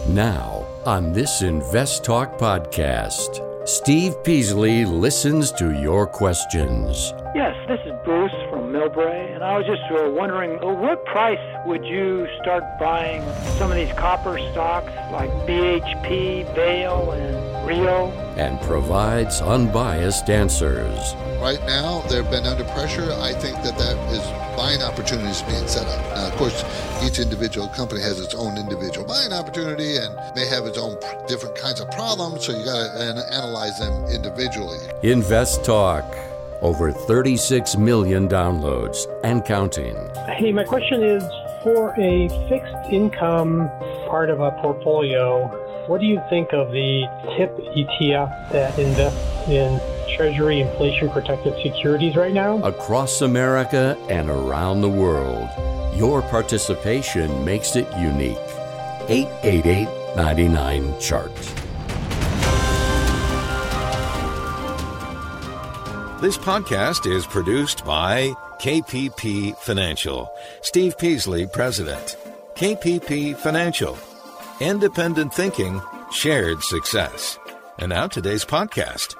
Now, on this Invest Talk podcast, Steve Peasley listens to your questions. Yes, this is Bruce from Millbrae, and I was just wondering, what price would you start buying some of these copper stocks like BHP, Vale, and Rio? And provides unbiased answers. Right now, they've been under pressure. I think that is buying opportunities being set up. Now, of course, each individual company has its own individual buying opportunity and may have its own different kinds of problems, so you got to analyze them individually. Invest Talk. Over 36 million downloads and counting. Hey, my question is, for a fixed income part of a portfolio, what do you think of the TIP ETF that invests in Treasury inflation-protected securities right now? Across America and around the world, your participation makes it unique. 888-99-CHART. This podcast is produced by KPP Financial. Steve Peasley, President. KPP Financial. Independent thinking, shared success. And now today's podcast.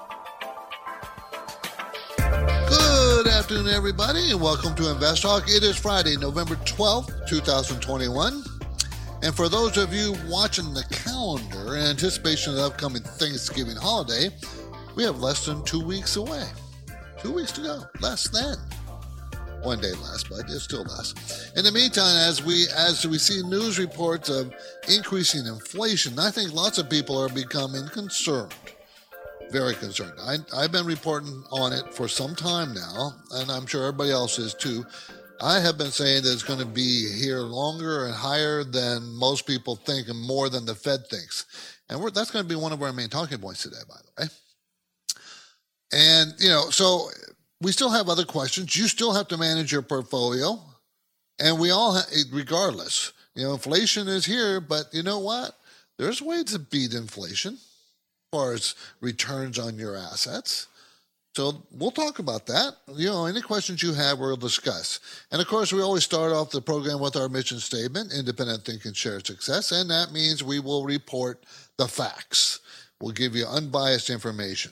Good afternoon, everybody, and welcome to Invest Talk. It is Friday, November 12th, 2021. And for those of you watching the calendar in anticipation of the upcoming Thanksgiving holiday, we have less than 2 weeks away. 2 weeks to go. Less than. 1 day less, but it's still less. In the meantime, as we see news reports of increasing inflation, I think lots of people are becoming concerned. Very concerned. I've been reporting on it for some time now, and I'm sure everybody else is too. I have been saying that it's going to be here longer and higher than most people think and more than the Fed thinks. And that's going to be one of our main talking points today, by the way. And, so we still have other questions. You still have to manage your portfolio. And we all, regardless, inflation is here, but you know what? There's ways to beat inflation as far as returns on your assets. So we'll talk about that. Any questions you have, we'll discuss. And of course, we always start off the program with our mission statement, independent thinking, shared success. And that means we will report the facts. We'll give you unbiased information.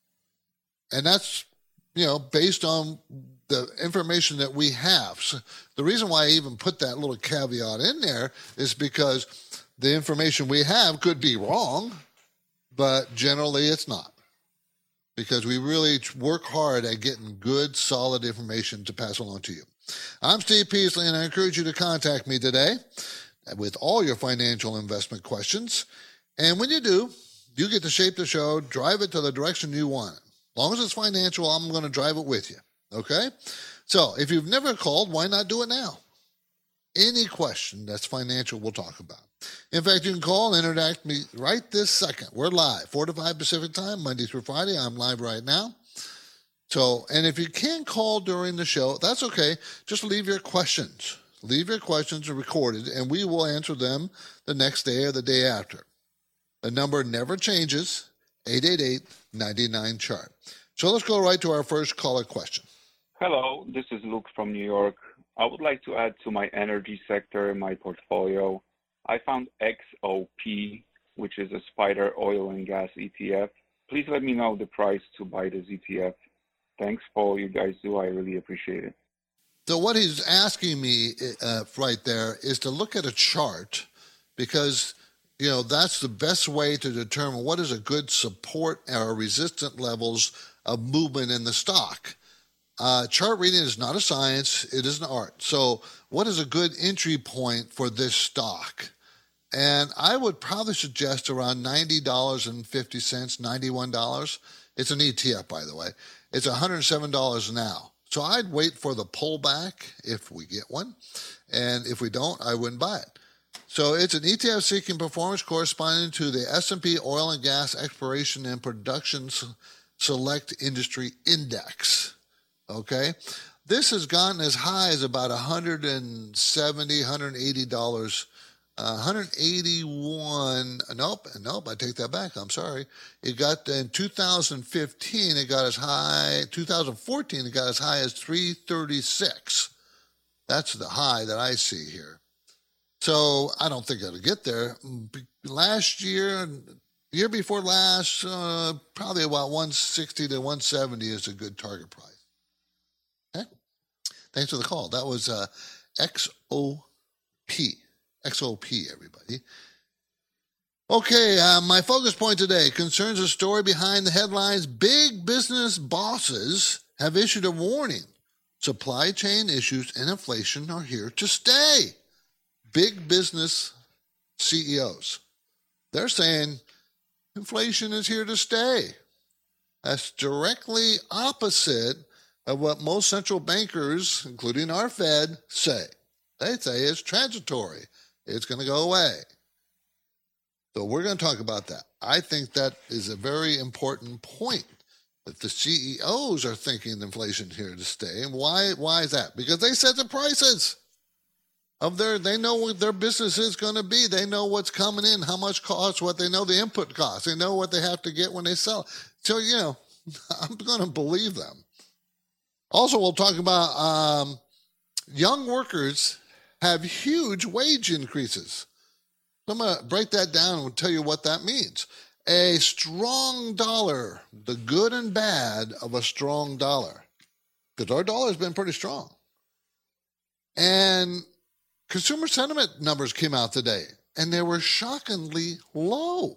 And that's, based on the information that we have. So the reason why I even put that little caveat in there is because the information we have could be wrong, but generally it's not. Because we really work hard at getting good, solid information to pass along to you. I'm Steve Peasley, and I encourage you to contact me today with all your financial investment questions. And when you do, you get to shape the show, drive it to the direction you want it. As long as it's financial, I'm going to drive it with you. Okay? So if you've never called, why not do it now? Any question that's financial, we'll talk about. In fact, you can call and interact with me right this second. We're live, 4 to 5 Pacific time, Monday through Friday. I'm live right now. So, and if you can't call during the show, that's okay. Just leave your questions. Leave your questions recorded, and we will answer them the next day or the day after. The number never changes, 888-99-CHART. So let's go right to our first caller question. Hello, this is Luke from New York. I would like to add to my energy sector in my portfolio. I found XOP, which is a Spider Oil and Gas ETF. Please let me know the price to buy this ETF. Thanks for all you guys do. I really appreciate it. So what he's asking me right there is to look at a chart because, that's the best way to determine what is a good support or resistant levels of movement in the stock. Chart reading is not a science. It is an art. So what is a good entry point for this stock? And I would probably suggest around $90.50, $91. It's an ETF, by the way. It's $107 now. So I'd wait for the pullback if we get one. And if we don't, I wouldn't buy it. So it's an ETF seeking performance corresponding to the S&P Oil and Gas Exploration and Production Select Industry Index. Okay? This has gotten as high as about $170, $180, 181. Nope, I take that back. I'm sorry. It got in 2015, it got as high, 2014, it got as high as 336. That's the high that I see here. So I don't think it'll get there. Last year, year before last, probably about 160 to 170 is a good target price. Okay. Thanks for the call. That was XOP. XOP, everybody. Okay, my focus point today concerns a story behind the headlines. Big business bosses have issued a warning. Supply chain issues and inflation are here to stay. Big business CEOs. They're saying inflation is here to stay. That's directly opposite of what most central bankers, including our Fed, say. They say it's transitory. It's going to go away. So we're going to talk about that. I think that is a very important point, that the CEOs are thinking inflation is here to stay. And why is that? Because they set the prices of they know what their business is going to be. They know what's coming in, how much costs, what they know the input costs. They know what they have to get when they sell. So, I'm going to believe them. Also, we'll talk about young workers have huge wage increases. I'm going to break that down and tell you what that means. A strong dollar, the good and bad of a strong dollar, because our dollar has been pretty strong. And consumer sentiment numbers came out today, and they were shockingly low.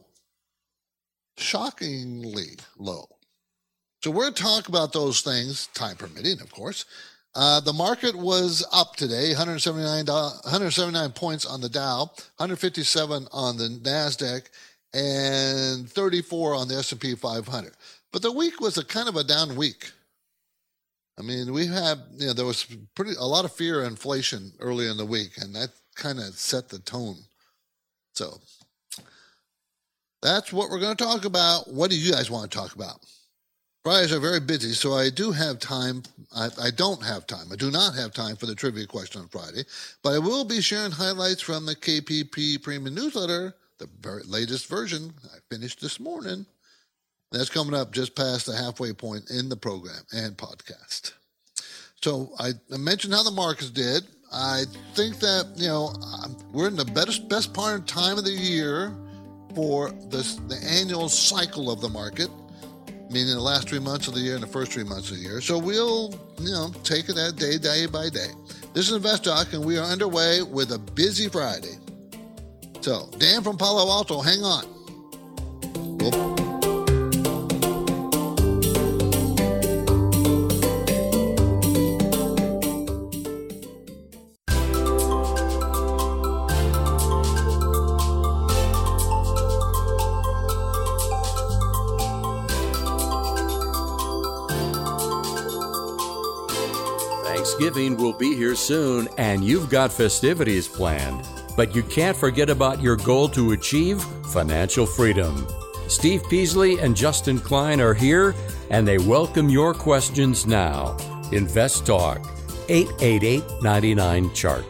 Shockingly low. So we're going to talk about those things, time permitting, of course. The market was up today, 179 points on the Dow, 157 on the NASDAQ, and 34 on the S&P 500. But the week was a kind of a down week. I mean, we had, there was a lot of fear of inflation early in the week, and that kind of set the tone. So that's what we're going to talk about. What do you guys want to talk about? Fridays are very busy, so I do have time. I don't have time. I do not have time for the trivia question on Friday, but I will be sharing highlights from the KPP Premium Newsletter, the very latest version I finished this morning. That's coming up just past the halfway point in the program and podcast. So I mentioned how the markets did. I think that, we're in the best part of time of the year for the annual cycle of the market, meaning the last 3 months of the year and the first 3 months of the year. So we'll, take it that day by day. This is InvestTalk, and we are underway with a busy Friday. So, Dan from Palo Alto, hang on. Thanksgiving will be here soon, and you've got festivities planned. But you can't forget about your goal to achieve financial freedom. Steve Peasley and Justin Klein are here, and they welcome your questions now. Invest Talk, 888-99-CHART.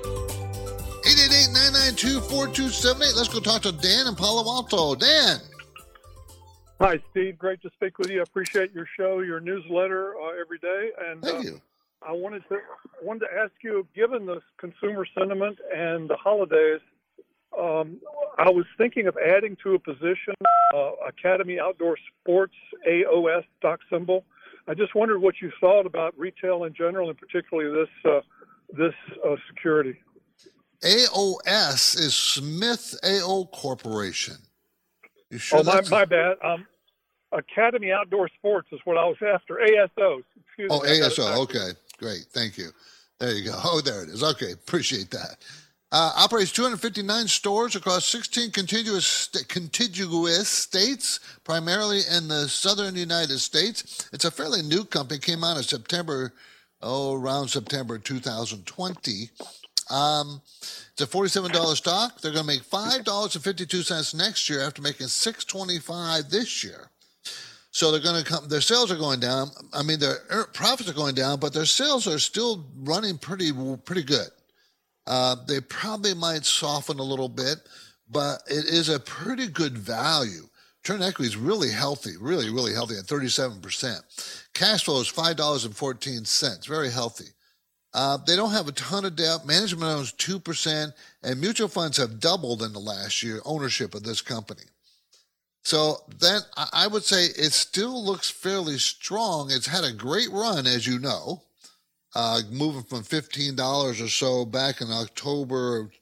888-992-4278. Let's go talk to Dan in Palo Alto. Dan. Hi, Steve. Great to speak with you. I appreciate your show, your newsletter every day. And thank you. I wanted to ask you, given the consumer sentiment and the holidays, I was thinking of adding to a position, Academy Outdoor Sports, AOS stock symbol. I just wondered what you thought about retail in general, and particularly this security. AOS is Smith AO Corporation. You sure? My bad. Academy Outdoor Sports is what I was after. ASO. ASO. Okay. Great. Thank you. There you go. Oh, there it is. Okay. Appreciate that. Operates 259 stores across 16 contiguous states, primarily in the southern United States. It's a fairly new company. Came out in around September 2020. It's a $47 stock. They're going to make $5.52 next year after making $6.25 this year. So they're going to come. Their sales are going down. I mean, their profits are going down, but their sales are still running pretty good. They probably might soften a little bit, but it is a pretty good value. Return on equity is really healthy, really, really healthy at 37%. Cash flow is $5.14, very healthy. They don't have a ton of debt. Management owns 2%, and mutual funds have doubled in the last year ownership of this company. So then I would say it still looks fairly strong. It's had a great run, as you know, moving from $15 or so back in October of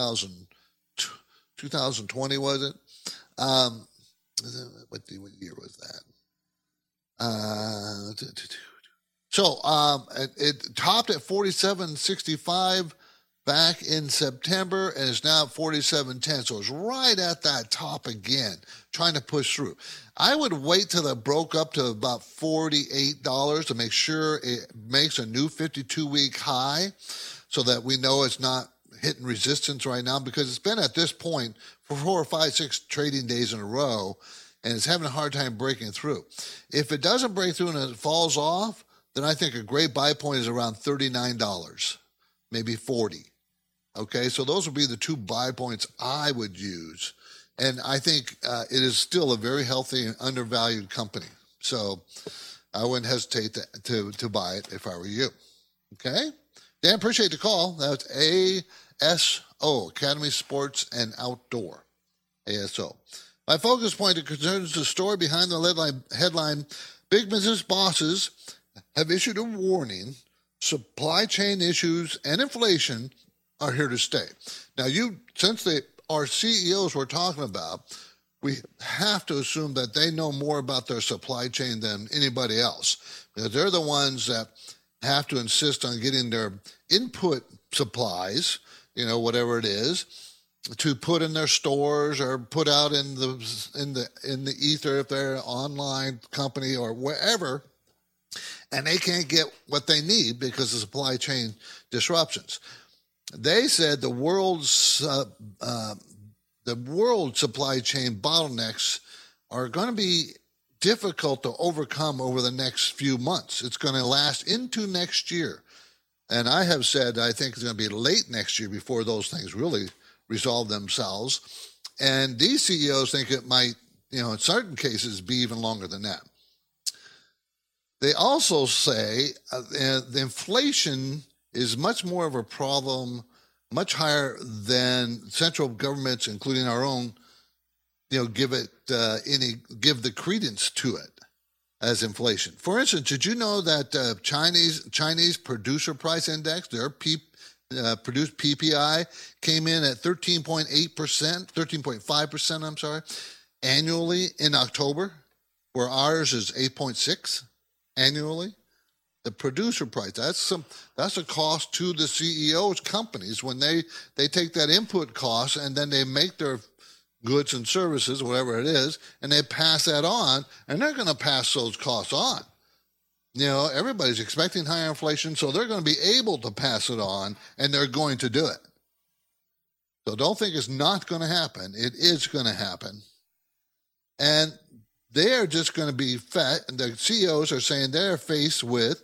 2020, was it? What year was that? So it topped at 47.65 back in September, and is now at 47.10. So it's right at that top again, trying to push through. I would wait till it broke up to about $48 to make sure it makes a new 52-week high, so that we know it's not hitting resistance right now, because it's been at this point for 4 or 5, 6 trading days in a row, and it's having a hard time breaking through. If it doesn't break through and it falls off, then I think a great buy point is around $39, maybe $40. Okay, so those would be the two buy points I would use. And I think it is still a very healthy and undervalued company. So I wouldn't hesitate to buy it if I were you. Okay? Dan, appreciate the call. That's ASO, Academy Sports and Outdoor. ASO. My focus point concerns the story behind the headline, Big Business Bosses have issued a warning, supply chain issues and inflation are here to stay. Now, since our CEOs we're talking about, we have to assume that they know more about their supply chain than anybody else, because they're the ones that have to insist on getting their input supplies, whatever it is, to put in their stores or put out in the ether if they're an online company or wherever, and they can't get what they need because of supply chain disruptions. They said the world's supply chain bottlenecks are going to be difficult to overcome over the next few months. It's going to last into next year. And I have said I think it's going to be late next year before those things really resolve themselves. And these CEOs think it might, in certain cases, be even longer than that. They also say the inflation is much more of a problem, much higher than central governments, including our own, give the credence to it as inflation. For instance, did you know that Chinese producer price index, their produced PPI, came in at 13.5%, annually in October, where ours is 8.6 annually? The producer price, that's a cost to the CEOs' companies when they take that input cost and then they make their goods and services, whatever it is, and they pass that on, and they're going to pass those costs on. Everybody's expecting higher inflation, so they're going to be able to pass it on, and they're going to do it. So don't think it's not going to happen. It is going to happen. And they're just going to be the CEOs are saying they're faced with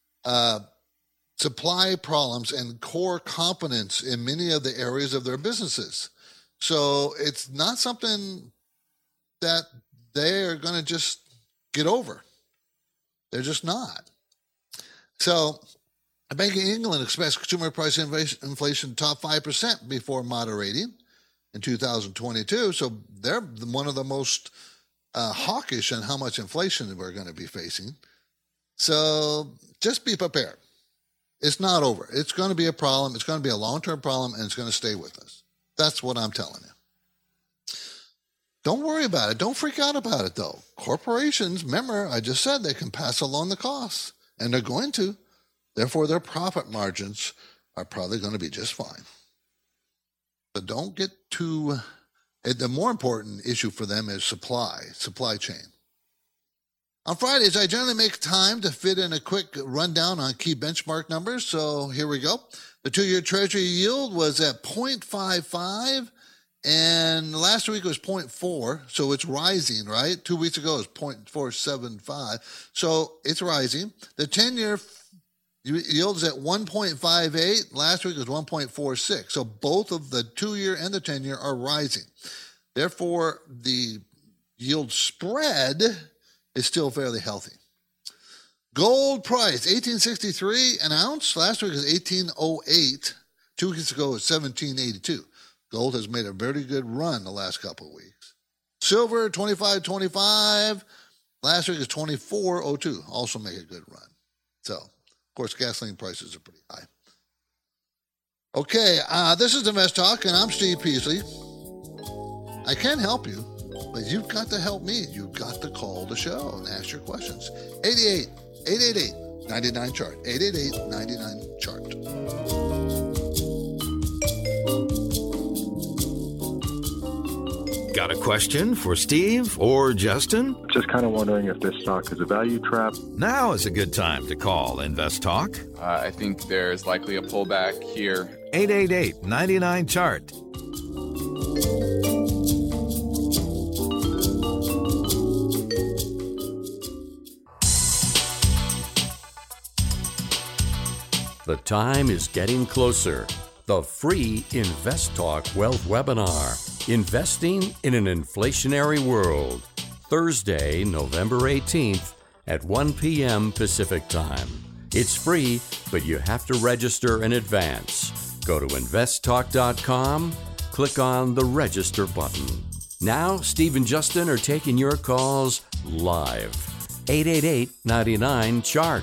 supply problems and core competence in many of the areas of their businesses. So it's not something that they're going to just get over. They're just not. So the Bank of England expects consumer price inflation to top 5% before moderating in 2022. So they're one of the most hawkish on how much inflation we're going to be facing. So just be prepared. It's not over. It's going to be a problem. It's going to be a long-term problem, and it's going to stay with us. That's what I'm telling you. Don't worry about it. Don't freak out about it, though. Corporations, remember, I just said they can pass along the costs, and they're going to. Therefore, their profit margins are probably going to be just fine. But don't get too... The more important issue for them is supply chain. On Fridays, I generally make time to fit in a quick rundown on key benchmark numbers. So here we go. The 2-year Treasury yield was at 0.55, and last week it was 0.4. So it's rising, right? 2 weeks ago it was 0.475. So it's rising. The 10-year yield is at 1.58. Last week it was 1.46. So both of the 2-year and the 10-year are rising. Therefore, the yield spread is still fairly healthy. Gold price, 1863 an ounce. Last week was 1808. 2 weeks ago it was 1782. Gold has made a very good run the last couple of weeks. Silver, 25.25. Last week is 24.02. Also make a good run. So, of course, gasoline prices are pretty high. Okay, this is Invest Talk, and I'm Steve Peasley. I can help you, but you've got to help me. You've got to call the show and ask your questions. 888-99-CHART. 888-99-CHART. Got a question for Steve or Justin? Just kind of wondering if this stock is a value trap. Now is a good time to call Invest Talk. I think there's likely a pullback here. 888-99-CHART. The time is getting closer. The free Invest Talk Wealth Webinar, Investing in an Inflationary World, Thursday, November 18th at 1 p.m. Pacific Time. It's free, but you have to register in advance. Go to investtalk.com, click on the register button. Now, Steve and Justin are taking your calls live. 888-99-CHART.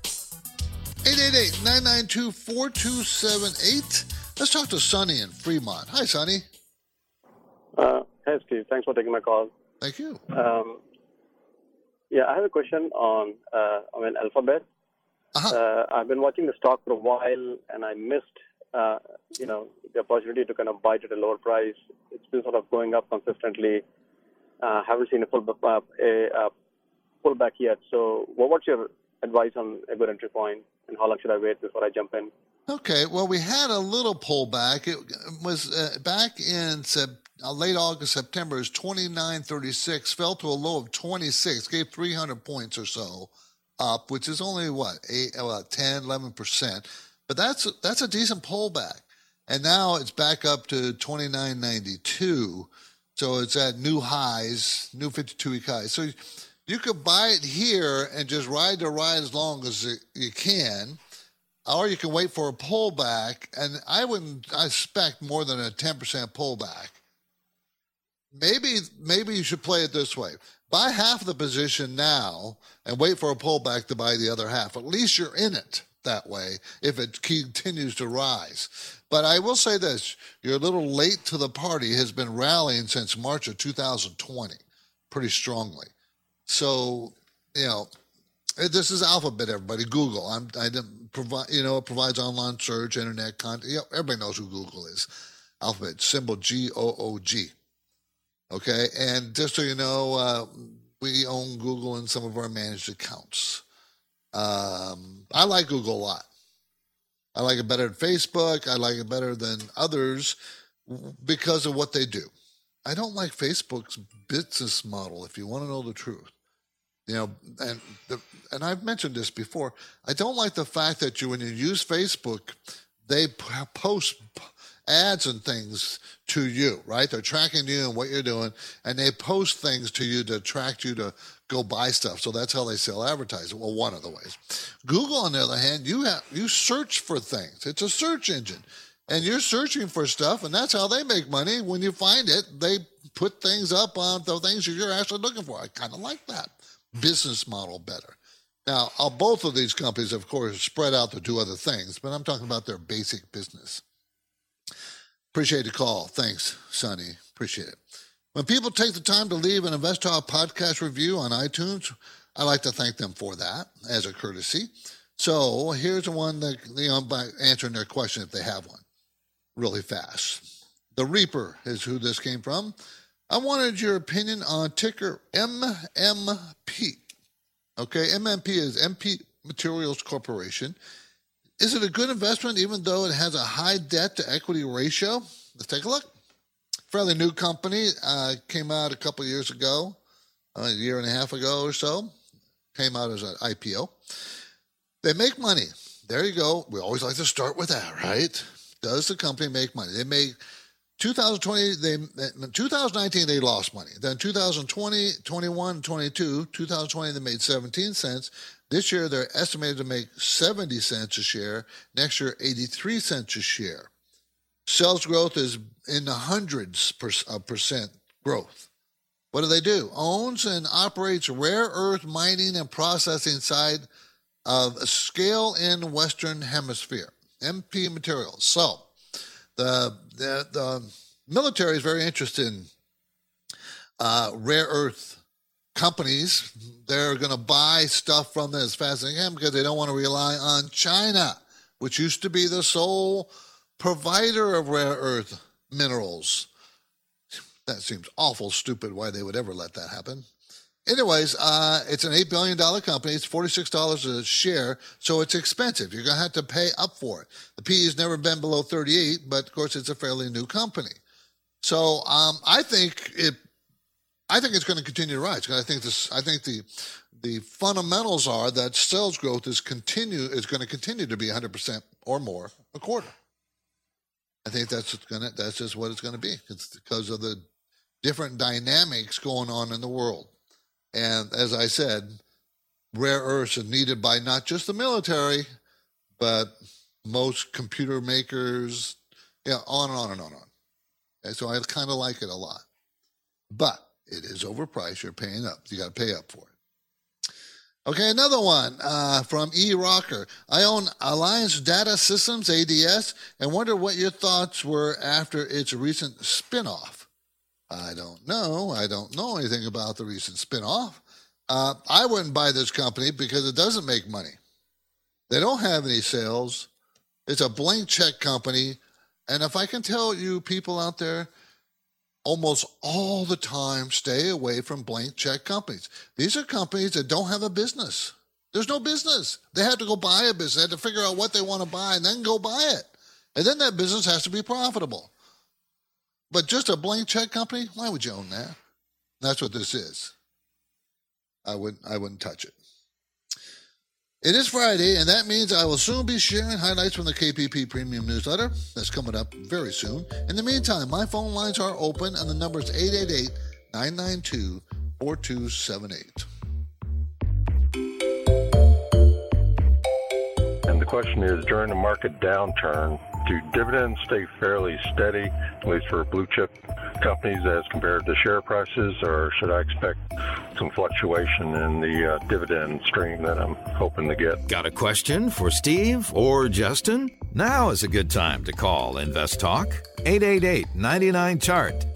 888-992-4278. Let's talk to Sonny in Fremont. Hi, Sonny. Hey, Steve. Thanks for taking my call. Thank you. Yeah, I have a question on Alphabet. I've been watching the stock for a while, and I missed, the opportunity to kind of buy it at a lower price. It's been sort of going up consistently. Haven't seen a pullback yet. So, what's your advice on a good entry point, and how long should I wait before I jump in? Okay, well, we had a little pullback. It was back in late August, September. It was 29.36, fell to a low of 26, gave 300 points or so up, which is only, 10, 11%. But that's a decent pullback. And now it's back up to 29.92, so it's at new highs, new 52-week highs. So you could buy it here and just ride the ride as long as you can, or you can wait for a pullback, and I expect more than a 10% pullback. Maybe you should play it this way. Buy half the position now and wait for a pullback to buy the other half. At least you're in it that way if it continues to rise. But I will say this, you're a little late to the party. It has been rallying since March of 2020 pretty strongly. So, this is Alphabet, everybody. Google. It provides online search, internet content. Everybody knows who Google is. Alphabet, symbol GOOG. Okay, and just so you know, we own Google in some of our managed accounts. I like Google a lot. I like it better than Facebook. I like it better than others because of what they do. I don't like Facebook's business model, if you want to know the truth. And I've mentioned this before. I don't like the fact that when you use Facebook, they post ads and things to you, right? They're tracking you and what you're doing, and they post things to you to attract you to go buy stuff. So that's how they sell advertising. Well, one of the ways. Google, on the other hand, you search for things. It's a search engine, and you're searching for stuff, and that's how they make money. When you find it, they put things up on the things that you're actually looking for. I kind of like that business model better. Now, both of these companies, of course, spread out to do other things, but I'm talking about their basic business. Appreciate the call. Thanks, Sonny. Appreciate it. When people take the time to leave an Invest Talk podcast review on iTunes, I like to thank them for that as a courtesy. So here's the one that, by answering their question if they have one really fast. The Reaper is who this came from. I wanted your opinion on ticker MMP. Okay, MMP is MP Materials Corporation. Is it a good investment even though it has a high debt to equity ratio? Let's take a look. Fairly new company, came out a couple of years ago, a year and a half ago or so. Came out as an IPO. They make money. There you go. We always like to start with that, right? Does the company make money? They make 2019 they lost money. Then 2020, 21, 22, 2020 they made 17 cents. This year they're estimated to make 70 cents a share. Next year 83 cents a share. Sales growth is in the hundreds of percent growth. What do? Owns and operates rare earth mining and processing site of scale in Western Hemisphere. MP Materials. So the military is very interested in rare earth companies. They're going to buy stuff from them as fast as they can because they don't want to rely on China, which used to be the sole provider of rare earth minerals. That seems awful stupid why they would ever let that happen. Anyways, it's an $8 billion company. It's $46 a share, so it's expensive. You're going to have to pay up for it. The PE has never been below 38, but of course it's a fairly new company. So I think it's going to continue to rise. I think the fundamentals are that sales growth is going to continue to be 100% or more a quarter. I think that's just what it's going to be. It's because of the different dynamics going on in the world. And as I said, rare earths are needed by not just the military, but most computer makers, on and on and on and on. Okay, so I kind of like it a lot. But it is overpriced. You're paying up. You got to pay up for it. Okay, another one from E. Rocker. I own Alliance Data Systems, ADS, and wonder what your thoughts were after its recent spinoff. I don't know. I don't know anything about the recent spinoff. I wouldn't buy this company because it doesn't make money. They don't have any sales. It's a blank check company. And if I can tell you people out there, almost all the time, stay away from blank check companies. These are companies that don't have a business. There's no business. They have to go buy a business. They have to figure out what they want to buy and then go buy it. And then that business has to be profitable. But just a blank check company, why would you own that? That's what this is. I wouldn't touch it. It is Friday, and that means I will soon be sharing highlights from the KPP Premium Newsletter. That's coming up very soon. In the meantime, my phone lines are open, and the number is 888-992-4278. And the question is, during the market downturn, do dividends stay fairly steady, at least for blue chip companies as compared to share prices, or should I expect some fluctuation in the dividend stream that I'm hoping to get? Got a question for Steve or Justin? Now is a good time to call Invest Talk, 888-99-CHART.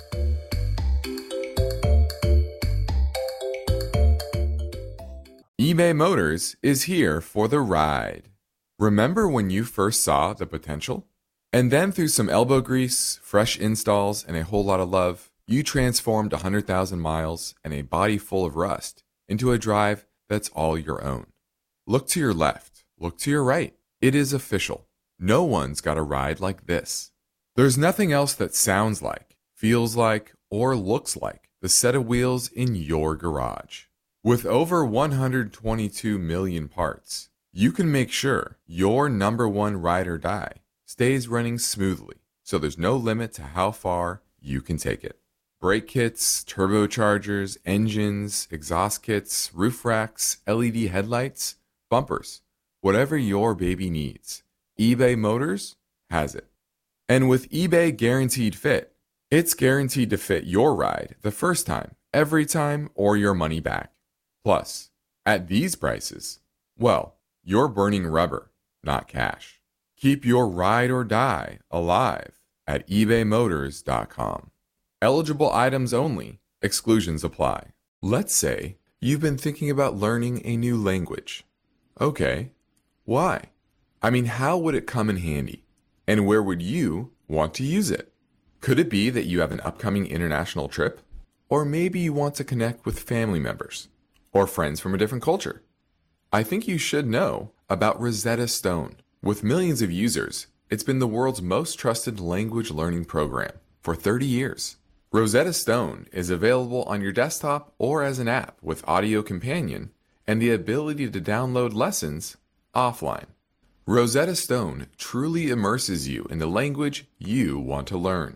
eBay Motors is here for the ride. Remember when you first saw the potential? And then through some elbow grease, fresh installs, and a whole lot of love, you transformed 100,000 miles and a body full of rust into a drive that's all your own. Look to your left. Look to your right. It is official. No one's got a ride like this. There's nothing else that sounds like, feels like, or looks like the set of wheels in your garage. With over 122 million parts, you can make sure your number one ride or die stays running smoothly, so there's no limit to how far you can take it. Brake kits, turbochargers, engines, exhaust kits, roof racks, LED headlights, bumpers, whatever your baby needs, eBay Motors has it. And with eBay Guaranteed Fit, it's guaranteed to fit your ride the first time, every time, or your money back. Plus, at these prices, well, you're burning rubber, not cash. Keep your ride or die alive at ebaymotors.com. Eligible items only. Exclusions apply. Let's say you've been thinking about learning a new language. Okay, why? I mean, how would it come in handy? And where would you want to use it? Could it be that you have an upcoming international trip? Or maybe you want to connect with family members or friends from a different culture? I think you should know about Rosetta Stone. With millions of users, it's been the world's most trusted language learning program for 30 years. Rosetta Stone is available on your desktop or as an app with Audio Companion and the ability to download lessons offline. Rosetta Stone truly immerses you in the language you want to learn.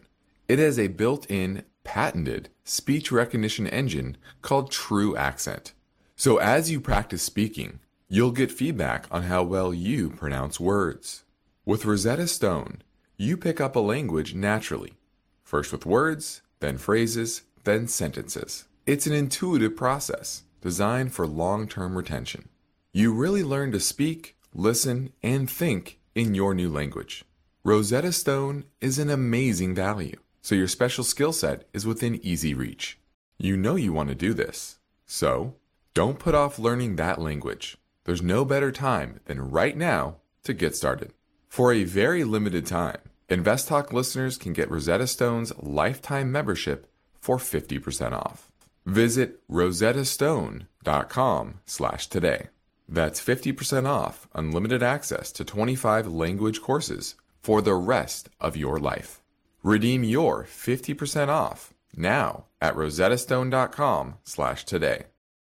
It has a built-in, patented speech recognition engine called True Accent. So as you practice speaking, you'll get feedback on how well you pronounce words. With Rosetta Stone, you pick up a language naturally, first with words, then phrases, then sentences. It's an intuitive process designed for long-term retention. You really learn to speak, listen, and think in your new language. Rosetta Stone is an amazing value, so your special skill set is within easy reach. You know you want to do this, so don't put off learning that language. There's no better time than right now to get started. For a very limited time, InvestTalk listeners can get Rosetta Stone's lifetime membership for 50% off. Visit rosettastone.com/today. That's 50% off unlimited access to 25 language courses for the rest of your life. Redeem your 50% off now at rosettastone.com/today.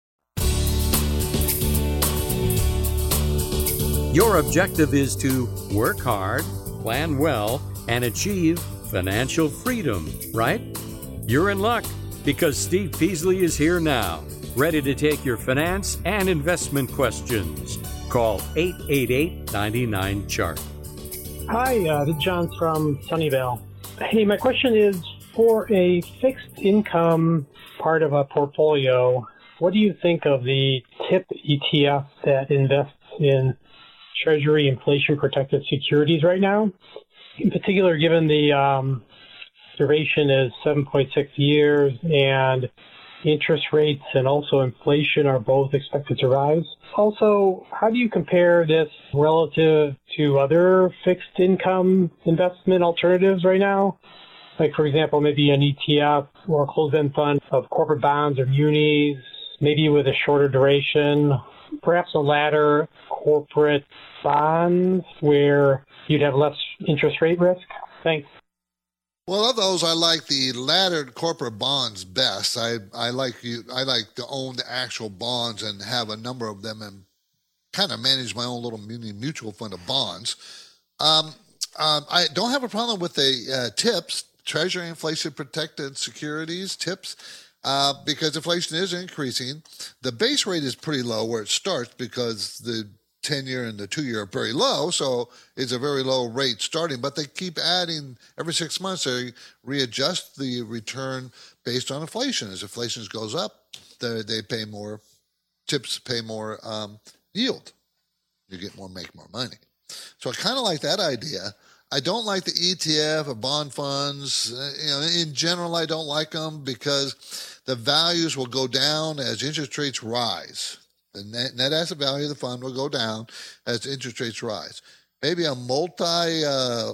Your objective is to work hard, plan well, and achieve financial freedom, right? You're in luck because Steve Peasley is here now, ready to take your finance and investment questions. Call 888-99-CHART. Hi, this is John from Sunnyvale. Hey, my question is, for a fixed income part of a portfolio, what do you think of the TIP ETF that invests in Treasury inflation-protected securities right now? In particular, given the duration is 7.6 years and interest rates and also inflation are both expected to rise. Also, how do you compare this relative to other fixed income investment alternatives right now? Like, for example, maybe an ETF or a closed-end fund of corporate bonds or munis, maybe with a shorter duration, perhaps a ladder corporate bonds where you'd have less interest rate risk? Thanks. Well, of those, I like the laddered corporate bonds best. I like to own the actual bonds and have a number of them and kind of manage my own little mini mutual fund of bonds. I don't have a problem with the TIPS, Treasury Inflation Protected Securities, TIPS, because inflation is increasing. The base rate is pretty low where it starts because the 10-year and the 2-year are very low, so it's a very low rate starting, but they keep adding every 6 months. They readjust the return based on inflation. As inflation goes up, they pay more, TIPS pay more yield. You make more money. So I kind of like that idea. I don't like the ETF or bond funds. In general, I don't like them because the values will go down as interest rates rise. The net asset value of the fund will go down as interest rates rise. Maybe a multi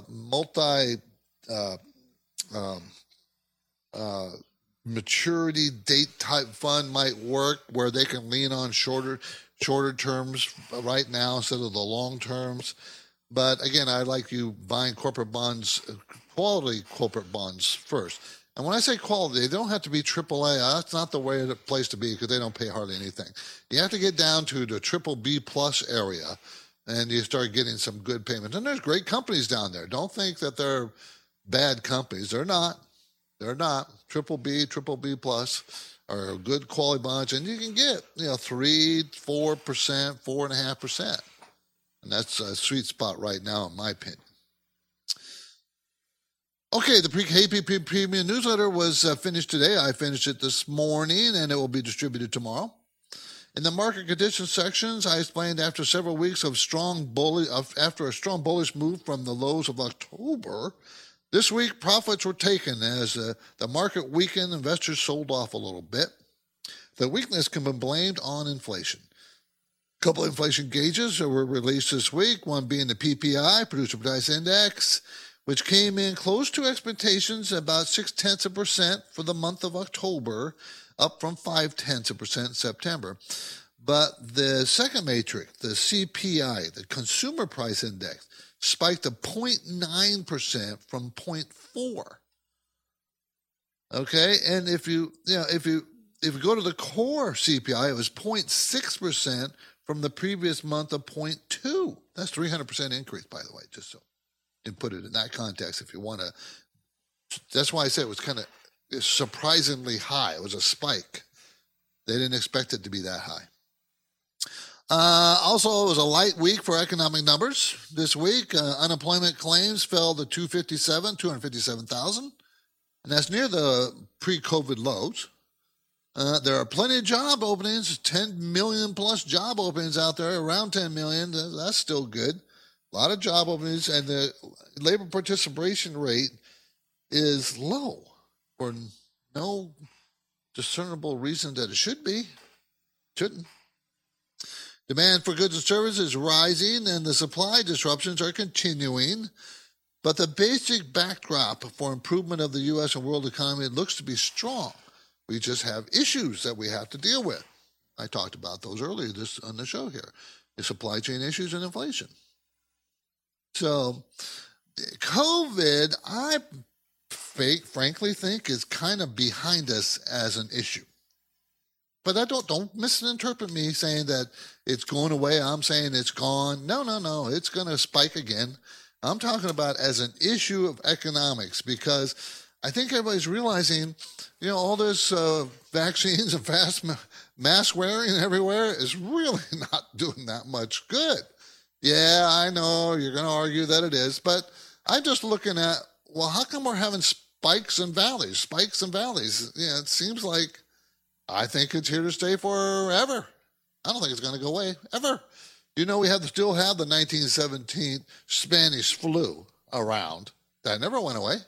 maturity date type fund might work where they can lean on shorter terms right now instead of the long terms. But again, I like you buying corporate bonds, quality corporate bonds first. And when I say quality, they don't have to be AAA. That's not the place to be because they don't pay hardly anything. You have to get down to the triple B plus area, and you start getting some good payments. And there's great companies down there. Don't think that they're bad companies. They're not. They're not. Triple B plus are good quality bonds, and you can get 3%, 4%, 4.5%, and that's a sweet spot right now, in my opinion. Okay, the KPP Premium newsletter was finished today. I finished it this morning, and it will be distributed tomorrow. In the market conditions sections, I explained after several weeks of after a strong bullish move from the lows of October, this week profits were taken as the market weakened. Investors sold off a little bit. The weakness can be blamed on inflation. A couple of inflation gauges were released this week, one being the PPI, Producer Price Index, which came in close to expectations, about 0.6% for the month of October, up from 0.5% in September. But the second matrix, the CPI, the Consumer Price Index, spiked to 0.9% from 0.4%. Okay, and if you go to the core CPI, it was 0.6% from the previous month of 0.2%. That's 300% increase, by the way, just so. And put it in that context if you want to That's why I said it was kind of surprisingly high. It was a spike. They didn't expect it to be that high. Also, it was a light week for economic numbers this week. Unemployment claims fell to 257,000, and that's near the pre-COVID lows. There are plenty of job openings, 10 million plus job openings out there, around 10 million. That's still good. A lot of job openings, and the labor participation rate is low for no discernible reason that it should be. Shouldn't. Demand for goods and services is rising, and the supply disruptions are continuing. But the basic backdrop for improvement of the U.S. and world economy looks to be strong. We just have issues that we have to deal with. I talked about those earlier on the show here. The supply chain issues and inflation. So COVID, I frankly think, is kind of behind us as an issue. But I don't misinterpret me saying that it's going away. I'm saying it's gone. No. It's going to spike again. I'm talking about as an issue of economics, because I think everybody's realizing, all this vaccines and fast mask wearing everywhere is really not doing that much good. Yeah, I know you're going to argue that it is, but I'm just looking at, well, how come we're having spikes and valleys? It seems like, I think it's here to stay forever. I don't think it's going to go away, ever. We still have the 1917 Spanish flu around. That never went away.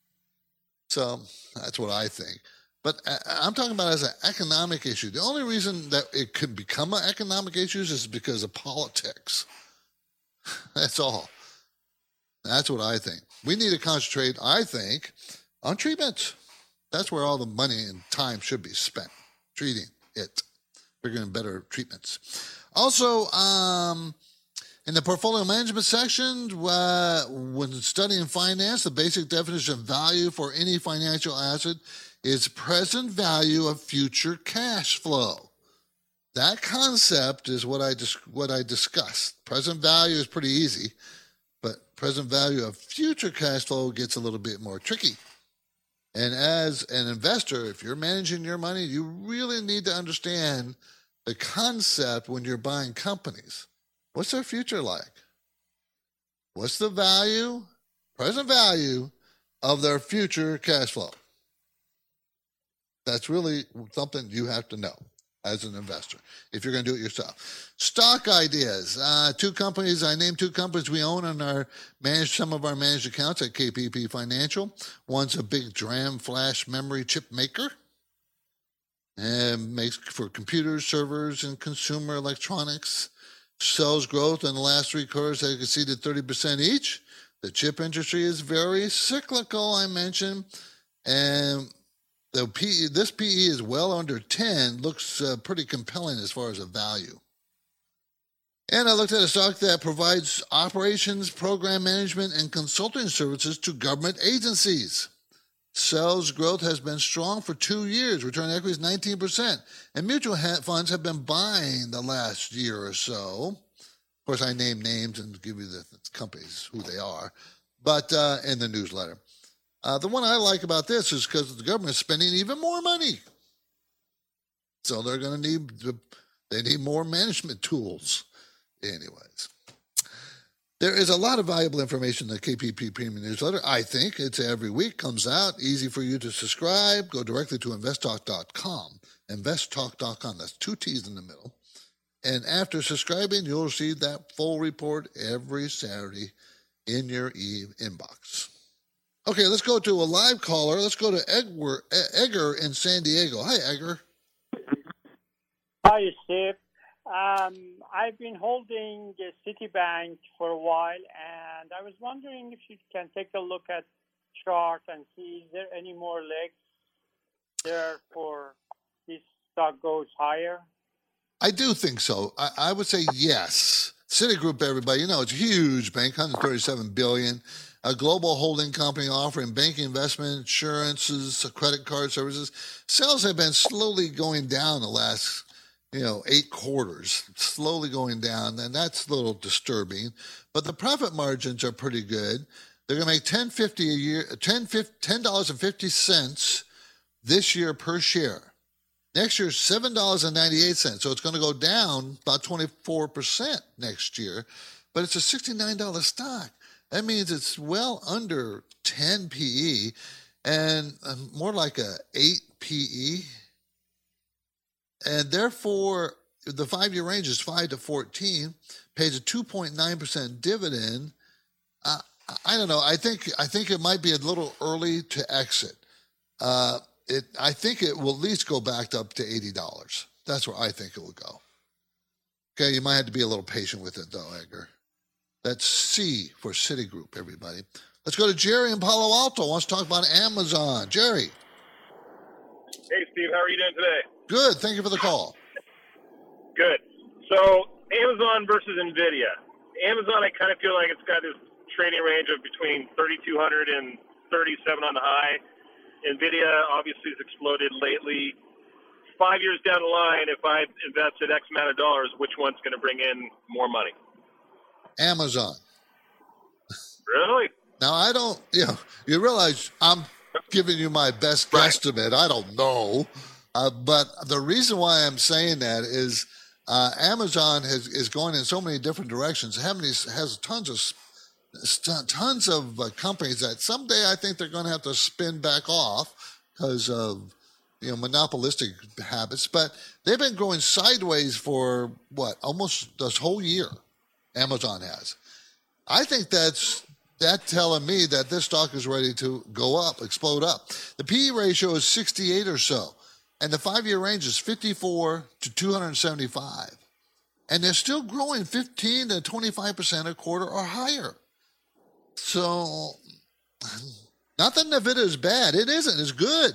So that's what I think. But I'm talking about as an economic issue. The only reason that it could become an economic issue is because of politics. That's all. That's what I think. We need to concentrate, I think, on treatments. That's where all the money and time should be spent, treating it, figuring better treatments. Also, in the portfolio management section, when studying finance, the basic definition of value for any financial asset is present value of future cash flow. That concept is what I discussed. Present value is pretty easy, but present value of future cash flow gets a little bit more tricky. And as an investor, if you're managing your money, you really need to understand the concept when you're buying companies. What's their future like? What's the value, present value of their future cash flow? That's really something you have to know as an investor if you're going to do it yourself. Stock ideas. I named two companies we own and manage some of our managed accounts at KPP Financial. One's a big DRAM flash memory chip maker and makes for computers, servers, and consumer electronics. Sales growth in the last 3 quarters has exceeded 30% each. The chip industry is very cyclical, I mentioned, and this PE is well under 10, looks pretty compelling as far as a value. And I looked at a stock that provides operations, program management, and consulting services to government agencies. Sales growth has been strong for 2 years. Return on equity is 19%. And mutual funds have been buying the last year or so. Of course, I name names and give you the companies, who they are, but in the newsletter. The one I like about this is because the government is spending even more money. So they're going to need more management tools. Anyways, there is a lot of valuable information in the KPP Premium Newsletter. I think it's every week, comes out, easy for you to subscribe. Go directly to investtalk.com. Investtalk.com, that's 2 T's in the middle. And after subscribing, you'll receive that full report every Saturday in your inbox. Okay, let's go to a live caller. Let's go to Edgar in San Diego. Hi, Edgar. Hi, Steve. I've been holding Citibank for a while, and I was wondering if you can take a look at chart and see is there any more legs there for this stock goes higher? I do think so. I would say yes. Citigroup, everybody, it's a huge bank, $137 billion. A global holding company offering banking, investment, insurances, credit card services. Sales have been slowly going down the last 8 quarters, slowly going down, and that's a little disturbing. But the profit margins are pretty good. They're going to make $10.50 a year, $10.50 this year per share. Next year, $7.98. So it's going to go down about 24% next year, but it's a $69 stock. That means it's well under 10 PE and more like a 8 PE. And therefore, the 5-year range is 5 to 14, pays a 2.9% dividend. I don't know. I think it might be a little early to exit. I think it will at least go back up to $80. That's where I think it will go. Okay, you might have to be a little patient with it, though, Edgar. That's C for Citigroup, everybody. Let's go to Jerry in Palo Alto. Wants to talk about Amazon. Jerry. Hey, Steve. How are you doing today? Good. Thank you for the call. Good. So, Amazon versus NVIDIA. Amazon, I kind of feel like it's got this trading range of between 3,200 and 37 on the high. NVIDIA obviously has exploded lately. 5 years down the line, if I invested X amount of dollars, which one's going to bring in more money? Amazon. Really? Now, I don't, you realize I'm giving you my best guesstimate. I don't know. But the reason why I'm saying that is Amazon is going in so many different directions. Has tons of companies that someday I think they're going to have to spin back off because of monopolistic habits. But they've been going sideways for almost this whole year. Amazon has. I think that's telling me that this stock is ready to go up, explode up. The PE ratio is 68 or so, and the 5-year range is 54 to 275. And they're still growing 15 to 25% a quarter or higher. So, not that NVIDIA is bad. It isn't. It's good.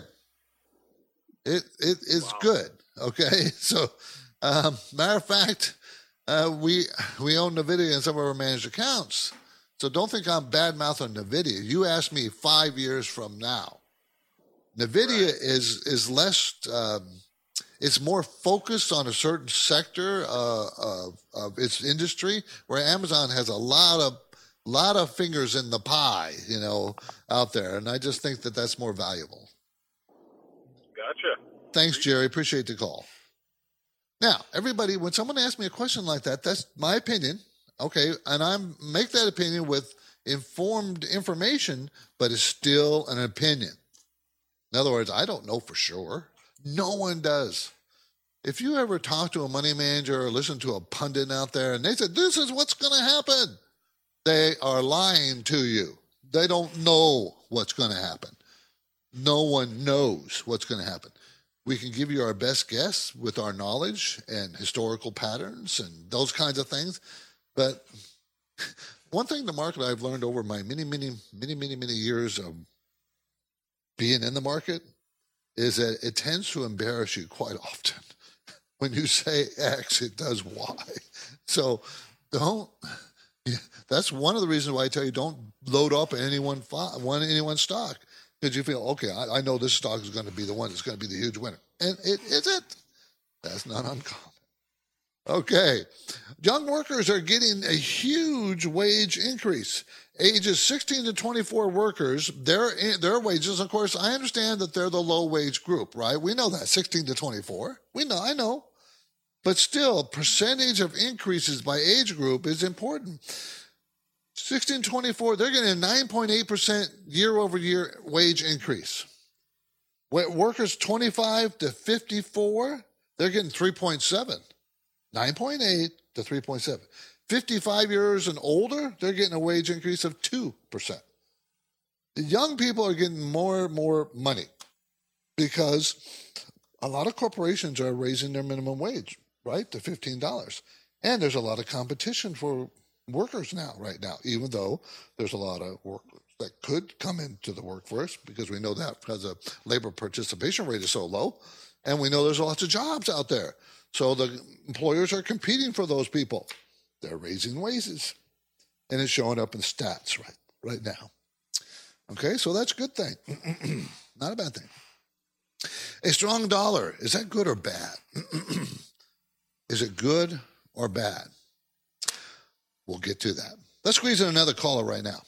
It's good. Okay? So, matter of fact, we own NVIDIA in some of our managed accounts. So don't think I'm bad-mouthing NVIDIA. You asked me 5 years from now. NVIDIA is less, it's more focused on a certain sector of its industry, where Amazon has a lot of fingers in the pie, out there. And I just think that that's more valuable. Gotcha. Thanks, Jerry. Appreciate the call. Now, everybody, when someone asks me a question like that, that's my opinion. Okay, and I make that opinion with informed information, but it's still an opinion. In other words, I don't know for sure. No one does. If you ever talk to a money manager or listen to a pundit out there and they said, this is what's going to happen, they are lying to you. They don't know what's going to happen. No one knows what's going to happen. We can give you our best guess with our knowledge and historical patterns and those kinds of things. But one thing the market I've learned over my many years of being in the market is that it tends to embarrass you quite often. When you say X, it does Y. So that's one of the reasons why I tell you don't load up in any one stock. Because you feel, okay, I know this stock is going to be the one that's going to be the huge winner. And it isn't. That's not uncommon. Okay. Young workers are getting a huge wage increase. Ages 16 to 24 workers, their wages, of course, I understand that they're the low wage group, right? We know that, 16 to 24. I know. But still, percentage of increases by age group is important. 16 to 24, they're getting a 9.8% year-over-year wage increase. Workers 25 to 54, they're getting 3.7. 9.8 to 3.7. 55 years and older, they're getting a wage increase of 2%. The young people are getting more and more money because a lot of corporations are raising their minimum wage, right, to $15. And there's a lot of competition for workers right now, even though there's a lot of workers that could come into the workforce, because we know that because the labor participation rate is so low, and we know there's lots of jobs out there. So the employers are competing for those people. They're raising wages, and it's showing up in stats right now. Okay, so that's a good thing. Not a bad thing. A strong dollar, is that good or bad? Is it good or bad? We'll get to that. Let's squeeze in another caller right now.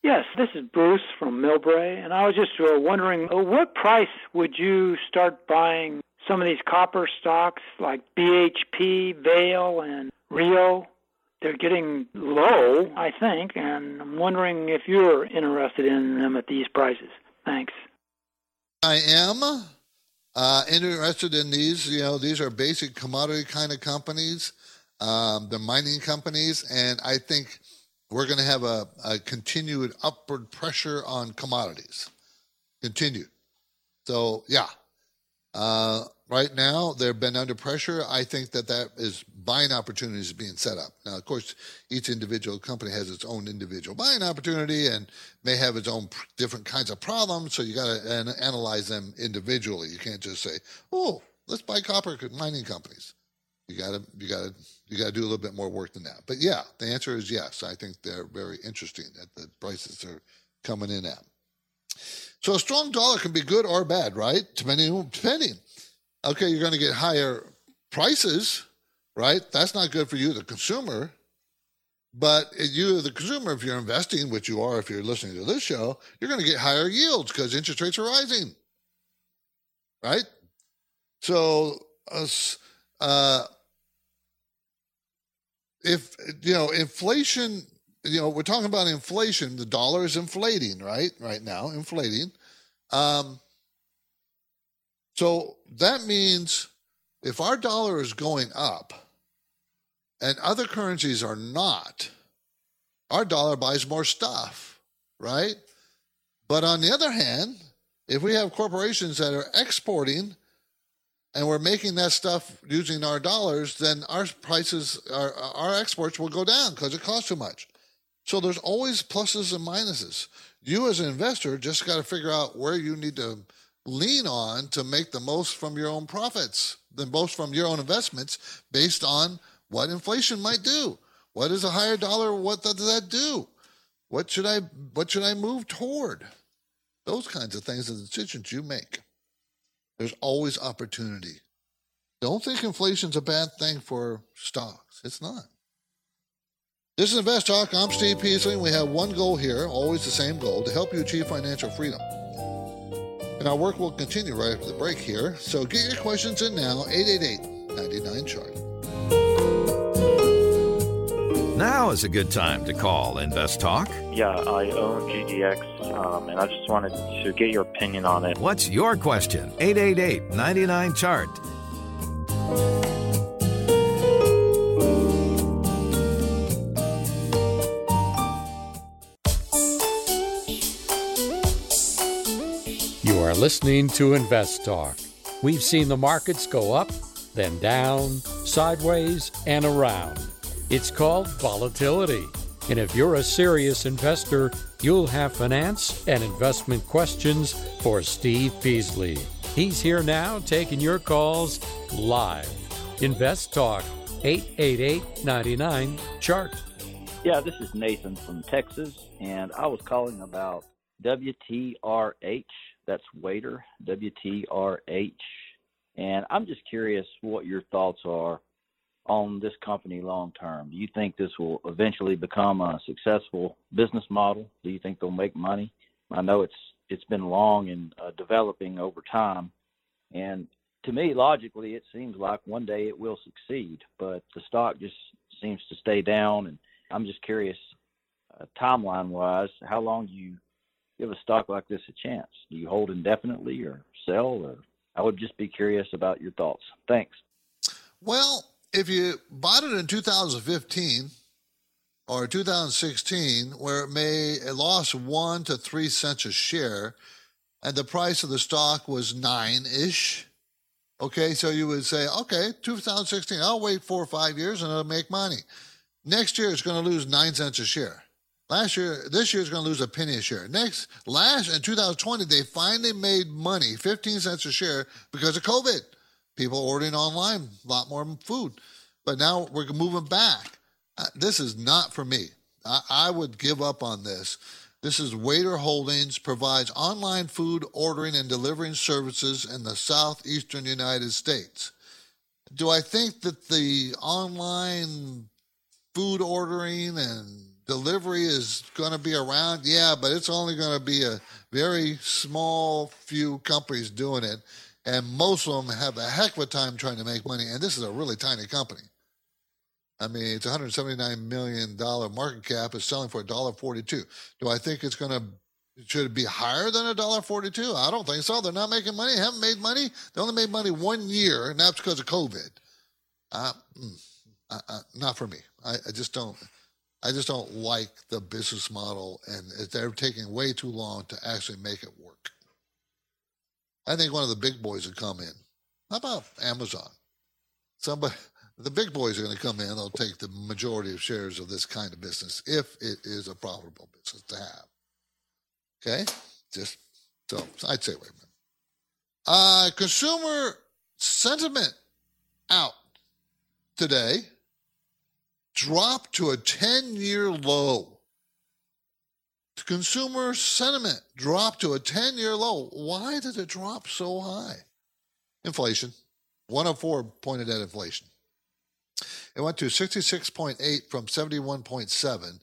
Yes, this is Bruce from Millbrae, and I was just wondering, what price would you start buying some of these copper stocks like BHP, Vale, and Rio? They're getting low, I think, and I'm wondering if you're interested in them at these prices. Thanks. I am interested in these. These are basic commodity kind of companies. They're mining companies, and I think we're going to have a continued upward pressure on commodities. Continued. So, yeah. Right now, they've been under pressure. I think that is buying opportunities being set up. Now, of course, each individual company has its own individual buying opportunity and may have its own different kinds of problems, so you got to analyze them individually. You can't just say, "Oh, let's buy copper mining companies." You got to do a little bit more work than that. But yeah, the answer is yes. I think they're very interesting at the prices they're coming in at. So a strong dollar can be good or bad, right? Depending. Okay, you're going to get higher prices, right? That's not good for you, the consumer. But you, the consumer, if you're investing, which you are if you're listening to this show, you're going to get higher yields because interest rates are rising, right? So if, inflation, we're talking about inflation, the dollar is inflating, right now, inflating. So that means if our dollar is going up and other currencies are not, our dollar buys more stuff, right? But on the other hand, if we have corporations that are exporting and we're making that stuff using our dollars, then our prices, our exports will go down because it costs too much. So there's always pluses and minuses. You as an investor just got to figure out where you need to lean on to make the most from your own profits, the most from your own investments based on what inflation might do. What is a higher dollar? What does that do? What should I move toward? Those kinds of things are the decisions you make. There's always opportunity. Don't think inflation's a bad thing for stocks. It's not. This is Invest Talk. I'm Steve Peasley, and we have one goal here, always the same goal, to help you achieve financial freedom. And our work will continue right after the break here. So get your questions in now, 888-99-CHART. Now is a good time to call Invest Talk. Yeah, I own GDX, and I just wanted to get your opinion on it. What's your question? 888-99-CHART. You are listening to Invest Talk. We've seen the markets go up, then down, sideways, and around. It's called volatility. And if you're a serious investor, you'll have finance and investment questions for Steve Peasley. He's here now taking your calls live. Invest Talk, 888-99-CHART. Yeah, this is Nathan from Texas, and I was calling about WTRH. That's Waiter, WTRH. And I'm just curious what your thoughts are on this company long term. Do you think this will eventually become a successful business model? Do you think they'll make money? I know it's been long and developing over time. And to me, logically, it seems like one day it will succeed, but the stock just seems to stay down. And I'm just curious, timeline-wise, how long do you give a stock like this a chance? Do you hold indefinitely or sell? Or I would just be curious about your thoughts. Thanks. Well, if you bought it in 2015 or 2016, where it lost 1 to 3 cents a share, and the price of the stock was 9-ish, okay, so you would say, okay, 2016, I'll wait 4 or 5 years and it'll make money. Next year, it's going to lose 9 cents a share. This year is going to lose a penny a share. In 2020, they finally made money, 15 cents a share, because of COVID. People ordering online, a lot more food. But now we're moving back. This is not for me. I would give up on this. This is Waiter Holdings, provides online food ordering and delivering services in the southeastern United States. Do I think that the online food ordering and delivery is going to be around. Yeah, but it's only going to be a very small few companies doing it. And most of them have a heck of a time trying to make money. And this is a really tiny company. I mean, it's $179 million market cap. It's selling for $1.42. Do I think it's going to, should it be higher than $1.42? I don't think so. They're not making money. Haven't made money. They only made money 1 year, and that's because of COVID. Not for me. I just don't like the business model, and they're taking way too long to actually make it work. I think one of the big boys would come in. How about Amazon? The big boys are going to come in. They'll take the majority of shares of this kind of business if it is a profitable business to have. Okay? So I'd say wait a minute. Consumer sentiment out today dropped to a 10-year low. Consumer sentiment dropped to a 10-year low. Why did it drop so high? Inflation. 104 pointed at inflation. It went to 66.8 from 71.7.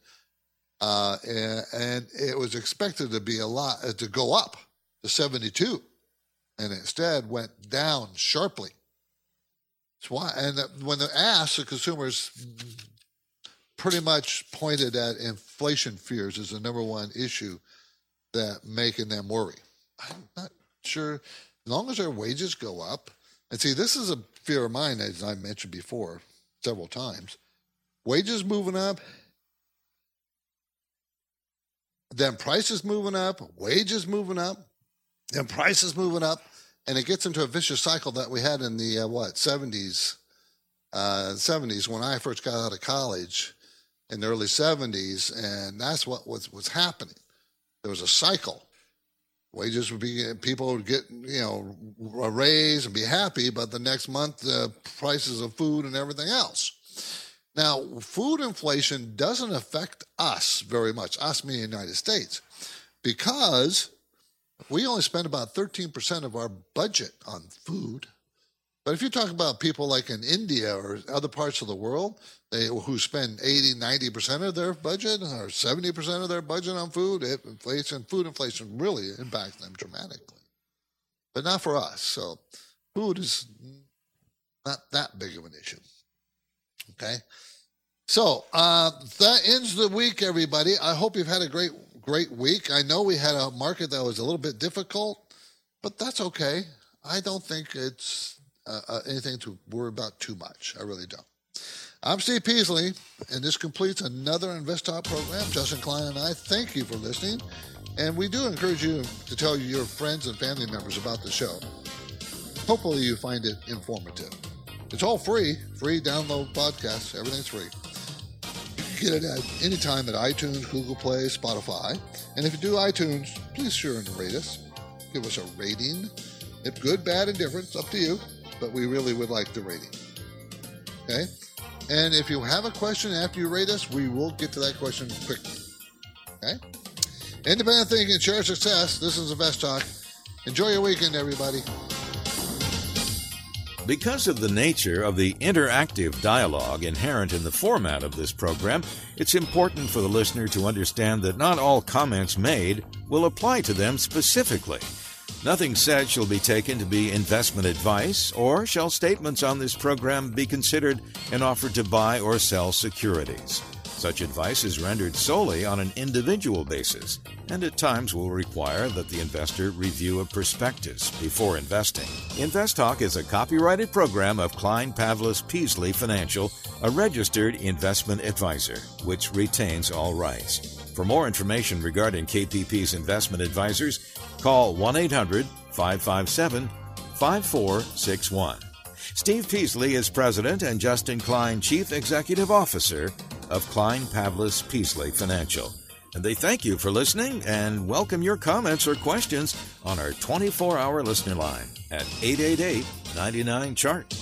And it was expected to be to go up to 72, and instead went down sharply. That's why. And when they asked, the consumers pretty much pointed at inflation fears as the number one issue that making them worry. I'm not sure. As long as their wages go up, and see, this is a fear of mine, as I mentioned before several times. Wages moving up. Then prices moving up, wages moving up, then prices moving up, and it gets into a vicious cycle that we had in the 70s. 70s when I first got out of college in the early 70s, and that's what was happening. There was a cycle. Wages would be, people would get, a raise and be happy, but the next month the prices of food and everything else. Now, food inflation doesn't affect us very much, us meaning the United States, because we only spend about 13% of our budget on food. But if you talk about people like in India or other parts of the world who spend 80, 90% of their budget or 70% of their budget on food inflation really impacts them dramatically. But not for us. So food is not that big of an issue. Okay, so that ends the week, everybody. I hope you've had a great week. I know we had a market that was a little bit difficult, but that's okay. I don't think it's anything to worry about too much. I really don't. I'm Steve Peasley, and this completes another InvestTalk program. Justin Klein and I thank you for listening, and we do encourage you to tell your friends and family members about the show. Hopefully you find it informative. It's all free download podcasts. Everything's free. You can get it at any time at iTunes, Google Play, Spotify. And if you do iTunes, please sure and rate us. Give us a rating. If good, bad, and different, it's up to you. But we really would like the rating. Okay? And if you have a question after you rate us, we will get to that question quickly. Okay? Independent thinking, share success. This is InvestTalk. Enjoy your weekend, everybody. Because of the nature of the interactive dialogue inherent in the format of this program, it's important for the listener to understand that not all comments made will apply to them specifically. Nothing said shall be taken to be investment advice, or shall statements on this program be considered an offer to buy or sell securities. Such advice is rendered solely on an individual basis, and at times will require that the investor review a prospectus before investing. InvestTalk is a copyrighted program of Klein Pavlis Peasley Financial, a registered investment advisor, which retains all rights. For more information regarding KPP's investment advisors, call 1-800-557-5461. Steve Peasley is President and Justin Klein, Chief Executive Officer of Klein Pavlis Peasley Financial. And they thank you for listening and welcome your comments or questions on our 24-hour listener line at 888-99-CHART.